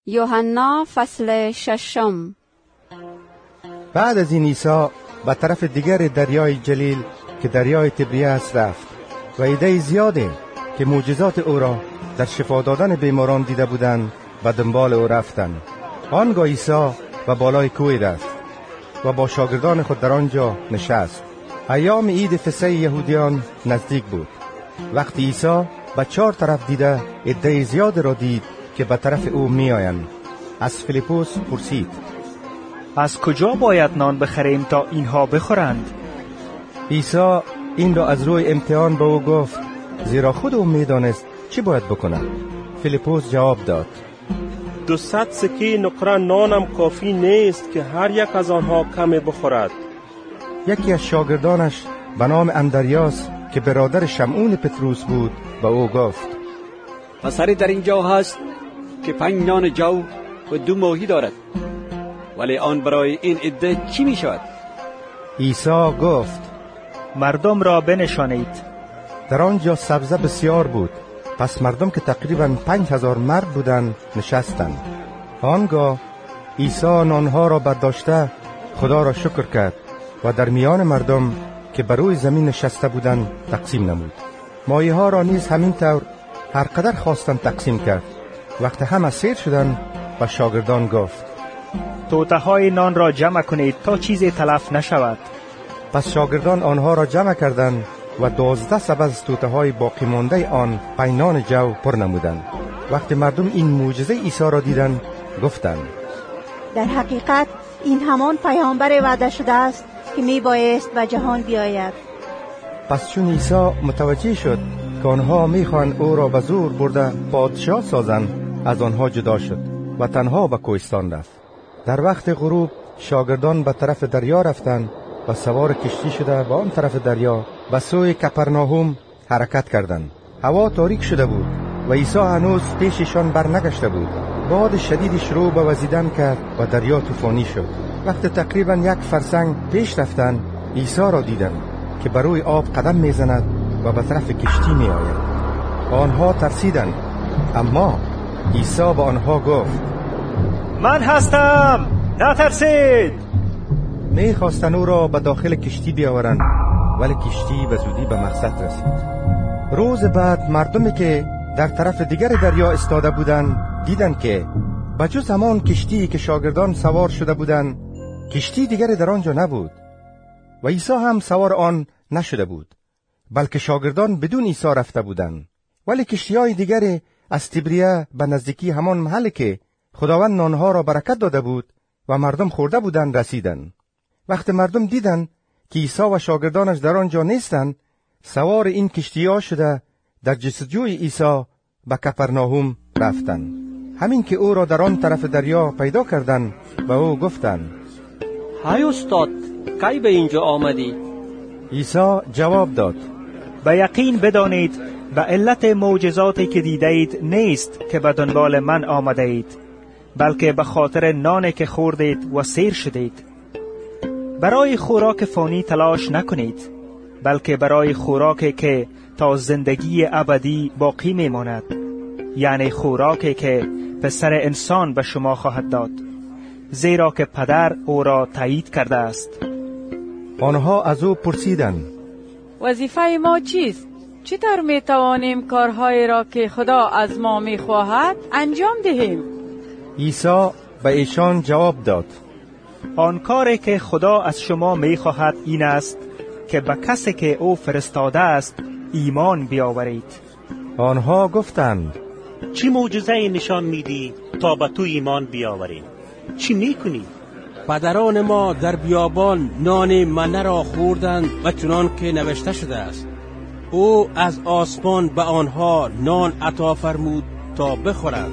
یوحنا فصل 6. بعد از این عیسی به طرف دیگر دریای جلیل که دریای تبریاس رفت و عده زیادی که معجزات او را در شفا دادن بیماران دیده بودند و دنبال او رفتند. آنگاه عیسی به بالای کوهی رفت و با شاگردان خود در آنجا نشست. ایام عید فصح یهودیان نزدیک بود. وقتی عیسی به 4 طرف دیده عده زیاد را دید که به طرف او می آیند، از فیلیپوس پرسید: از کجا باید نان بخریم تا اینها بخورند؟ عیسی این را از روی امتحان به او گفت، زیرا خود او می دانست چی باید بکند. فیلیپوس جواب داد: 200 سکه نقره نانم کافی نیست که هر یک از آنها کمی بخورد. یکی از شاگردانش به نام اندریاس که برادر شمعون پتروس بود به او گفت: پسری در اینجا هست که 5 نان جو و 2 ماهی دارد، ولی آن برای این عده چی می شود؟ عیسی گفت: مردم را بنشانید. در آنجا سبزه بسیار بود، پس مردم که تقریباً 5000 مرد بودند نشستند. آنگاه عیسی نانها را برداشته خدا را شکر کرد و در میان مردم که بر روی زمین نشسته بودند تقسیم نمود. مایه ها را نیز همین طور هر قدر خواستند تقسیم کرد. وقتی همه سیر شدند و شاگردان گفت: توته‌های نان را جمع کنید تا چیزی تلف نشود. پس شاگردان آنها را جمع کردند و 12 سبد از توته‌های باقی مانده آن 5 نان جو پر نمودند. وقتی مردم این معجزه عیسی را دیدند گفتند: در حقیقت این همان پیامبر وعده شده است که می بایست به جهان بیاید. پس چون عیسی متوجه شد که آنها میخواهند او را به زور برده پادشاه سازند، از آنها جدا شد و تنها به کوهستان رفت. در وقت غروب شاگردان به طرف دریا رفتند و سوار کشتی شده به آن طرف دریا به سوی کپرناهم حرکت کردند. هوا تاریک شده بود و عیسی هنوز پیششان برنگشته بود. باد شدید شروع به وزیدن کرد و دریا طوفانی شد. وقتی تقریبا 1 فرسنگ پیش رفتند، عیسی را دیدند که بر روی آب قدم میزند و به طرف کشتی می آید. آنها ترسیدند، اما عیسی به آنها گفت: من هستم، نترسید. میخواستند او را به داخل کشتی بیاورند، ولی کشتی به زودی به مقصد رسید. روز بعد مردمی که در طرف دیگر دریا ایستاده بودند دیدند که بجز همان کشتی که شاگردان سوار شده بودند کشتی دیگری در آنجا نبود و عیسی هم سوار آن نشده بود، بلکه شاگردان بدون عیسی رفته بودند. ولی کشتی‌های دیگری از تبریه به نزدیکی همان محلی که خداوند نانها را برکت داده بود و مردم خورده بودند رسیدند. وقتی مردم دیدند که عیسی و شاگردانش در آنجا نیستند، سوار این کشتی‌ها شده در جستجوی عیسی به کپرناهم رفتند. همین که او را در آن طرف دریا پیدا کردند به او گفتند: های استاد، کی به اینجا آمدی؟ عیسی جواب داد: به یقین بدانید به علت معجزاتی که دیدید نیست که به دنبال من آمده اید، بلکه به خاطر نانی که خوردید و سیر شدید. برای خوراک فانی تلاش نکنید، بلکه برای خوراکی که تا زندگی ابدی باقی میماند، یعنی خوراکی که پسر انسان به شما خواهد داد، زیرا که پدر او را تایید کرده است. آنها از او پرسیدند: وظیفه ما چیست؟ چطور می توانیم کارهایی را که خدا از ما می خواهد انجام دهیم؟ عیسی به ایشان جواب داد: آن کاری که خدا از شما می خواهد این است که به کسی که او فرستاده است ایمان بیاورید. آنها گفتند: چی معجزه نشان میدی تا به تو ایمان بیاوریم؟ چی میکنی؟ پدران ما در بیابان نان منه را خوردند و چنان که نوشته شده است او از آسمان به آنها نان عطا فرمود تا بخورند.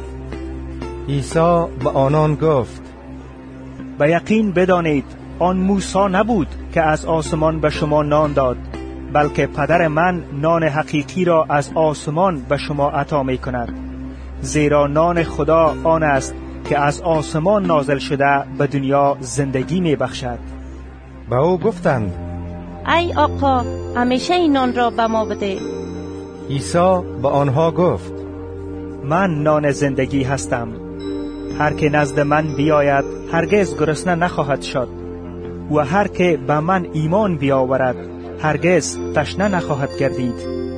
عیسی به آنان گفت: به یقین بدانید آن موسی نبود که از آسمان به شما نان داد، بلکه پدر من نان حقیقی را از آسمان به شما عطا می کند. زیرا نان خدا آن است که از آسمان نازل شده به دنیا زندگی می بخشد. به او گفتند: ای آقا، همیشه این نان را به ما بده. عیسی به آنها گفت: من نان زندگی هستم. هر که نزد من بیاید هرگز گرسنه نخواهد شد و هر که به من ایمان بیاورد هرگز تشنه نخواهد گردید.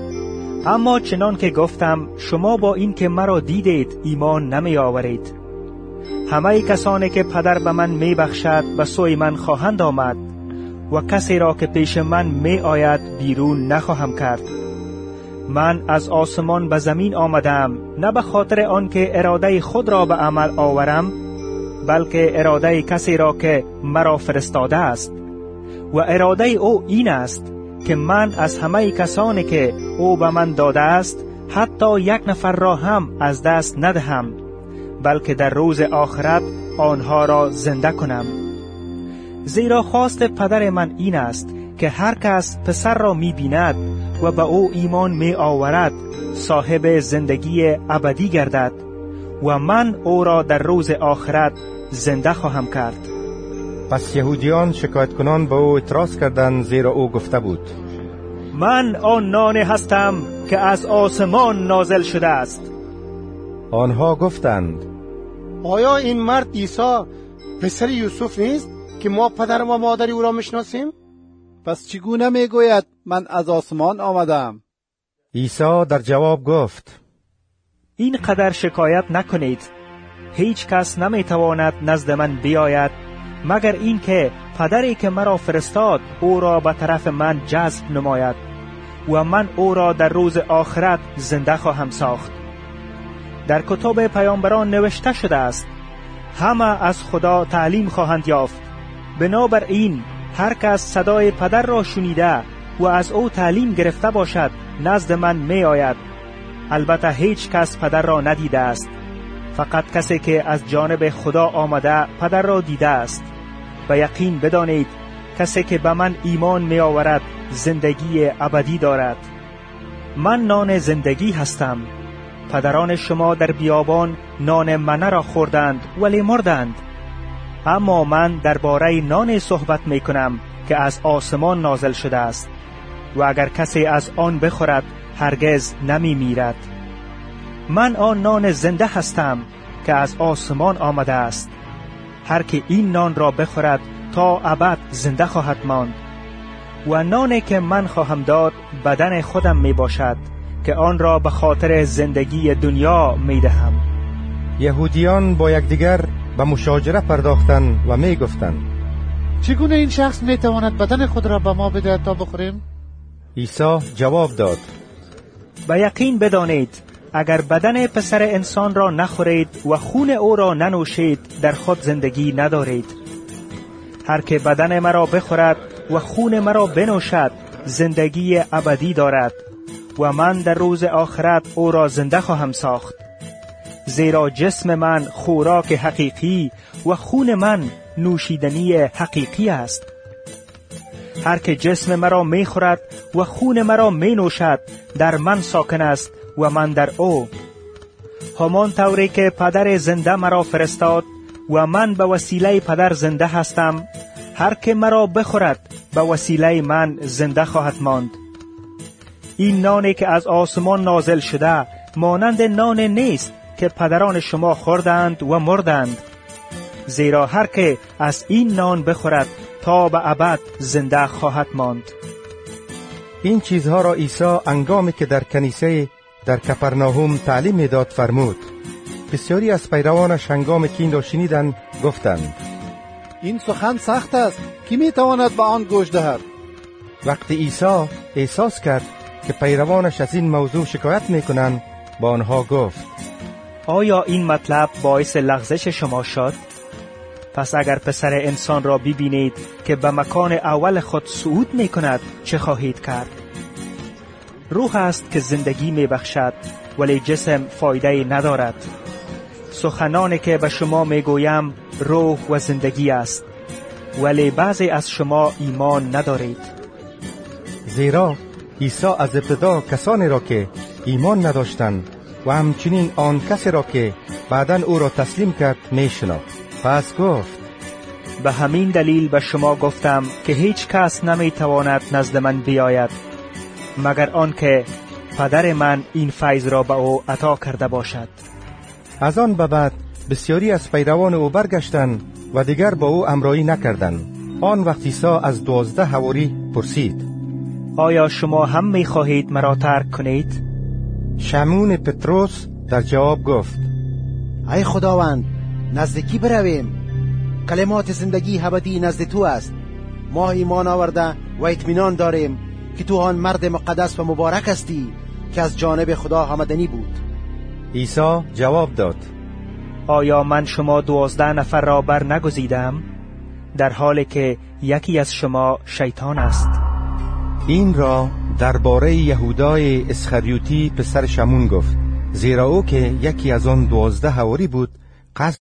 اما چنان که گفتم شما با این که مرا دیدید ایمان نمی آورید. همه کسانی که پدر به من می بخشد به سوی من خواهند آمد و کسی را که پیش من می آید بیرون نخواهم کرد. من از آسمان به زمین آمدم نه به خاطر آن که اراده خود را به عمل آورم، بلکه اراده کسی را که مرا فرستاده است. و اراده او این است که من از همه کسانی که او به من داده است حتی یک نفر را هم از دست ندهم، بلکه در روز آخرت آنها را زنده کنم. زیرا خواست پدر من این است که هر کس پسر را می بیند و به او ایمان می آورد صاحب زندگی ابدی گردد و من او را در روز آخرت زنده خواهم کرد. پس یهودیان شکایت کنان به او اعتراض کردند، زیرا او گفته بود من آن نان هستم که از آسمان نازل شده است. آنها گفتند آیا این مرد عیسی پسر یوسف نیست که ما پدر و مادر او را میشناسیم؟ پس چگونه میگوید من از آسمان آمدم؟ عیسی در جواب گفت این قدر شکایت نکنید. هیچ کس نمیتواند نزد من بیاید مگر این که پدری که مرا فرستاد او را به طرف من جذب نماید و من او را در روز آخرت زنده خواهم ساخت. در کتاب پیامبران نوشته شده است همه از خدا تعلیم خواهند یافت. بنابراین هر کس صدای پدر را شنیده و از او تعلیم گرفته باشد نزد من می آید. البته هیچ کس پدر را ندیده است، فقط کسی که از جانب خدا آمده پدر را دیده است. و یقین بدانید کسی که به من ایمان می آورد زندگی ابدی دارد. من نان زندگی هستم. پدران شما در بیابان نان منه را خوردند ولی مردند. اما من درباره نان صحبت می کنم که از آسمان نازل شده است و اگر کسی از آن بخورد هرگز نمی میرد. من آن نان زنده هستم که از آسمان آمده است. هر که این نان را بخورد تا ابد زنده خواهد ماند. و نانی که من خواهم داد بدن خودم می باشد که آن را به خاطر زندگی دنیا می دهم. یهودیان با یکدیگر به مشاجره پرداختند و می گفتند چگونه این شخص می تواند بدن خود را به ما بده تا بخوریم؟ عیسی جواب داد به یقین بدانید اگر بدن پسر انسان را نخورید و خون او را ننوشید در خود زندگی ندارید. هر که بدن مرا بخورد و خون مرا بنوشد زندگی ابدی دارد و من در روز آخرت او را زنده خواهم ساخت. زیرا جسم من خوراک حقیقی و خون من نوشیدنی حقیقی است. هر که جسم مرا می خورد و خون مرا می نوشد در من ساکن است و من در او. همان طوری که پدر زنده مرا فرستاد و من به وسیله پدر زنده هستم، هر که مرا بخورد به وسیله من زنده خواهد ماند. این نانی که از آسمان نازل شده مانند نان نیست که پدران شما خوردند و مردند. زیرا هر که از این نان بخورد تا به ابد زنده خواهد ماند. این چیزها را عیسی هنگامی که در کنیسه در کپرناهم تعلیم میداد فرمود. بسیاری از پیروانش هنگامی که این را شنیدند گفتند این سخن سخت است، کی میتواند به آن گوش دهد؟ وقتی عیسی احساس کرد که پیروانش از این موضوع شکایت میکنند با آنها گفت آیا این مطلب باعث لغزش شما شد؟ پس اگر پسر انسان را ببینید که به مکان اول خود صعود می کند چه خواهید کرد؟ روح است که زندگی می بخشد ولی جسم فایده ندارد. سخنانی که به شما می گویم روح و زندگی است ولی بعضی از شما ایمان ندارید. زیرا عیسی از ابتدا کسانی را که ایمان نداشتند و همچنین آن کسی را که بعداً او را تسلیم کرد می شناخت. پس گفت به همین دلیل به شما گفتم که هیچ کس نمی تواند نزد من بیاید مگر آنکه پدر من این فیض را به او عطا کرده باشد. از آن به بعد بسیاری از پیروان او برگشتند و دیگر با او همراهی نکردند. آن وقت عیسی از 12 حواری پرسید: آیا شما هم می خواهید مرا ترک کنید؟ شمعون پطرس در جواب گفت: ای خداوند، نزدیکی برویم. کلمات زندگی ابدی نزد تو است. ما ایمان آورده و اطمینان داریم که تو آن مرد مقدس و مبارک هستی که از جانب خدا آمدنی بود. عیسی جواب داد: آیا من شما 12 نفر را بر نگزیدم، در حالی که یکی از شما شیطان است؟ این را درباره یهودای اسخریوتی پسر شمون گفت، زیرا او که یکی از آن 12 حواری بود قصد